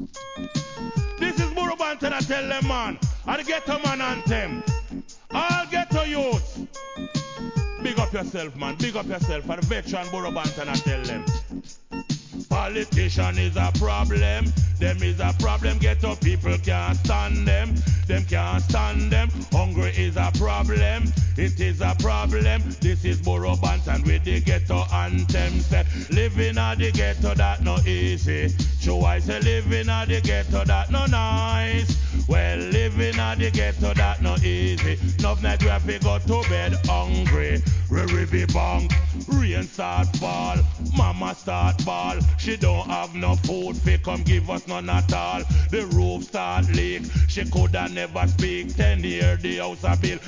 This is Burro Banton, I tell them, man. And the ghetto man anthem. All ghetto youths. Big up yourself, man. Big up yourself. And the veteran Burro Banton, I tell them. Politician is a problem. Them is a problem. Ghetto people can't stand them. Them can't stand them. Hungry is a problem. It is a problem. This is Burro Banton with the ghetto anthem. Say, living at the ghetto that no easy. So I say living at the ghetto that no nice. Well, living at the ghetto that no easy. Enough night we have to go to bed hungry. Be bang, rain start fall, mama start ball. She don't have no food, fi come give us none at all. The roof start leak, she coulda never speak. 10 years the house a bill.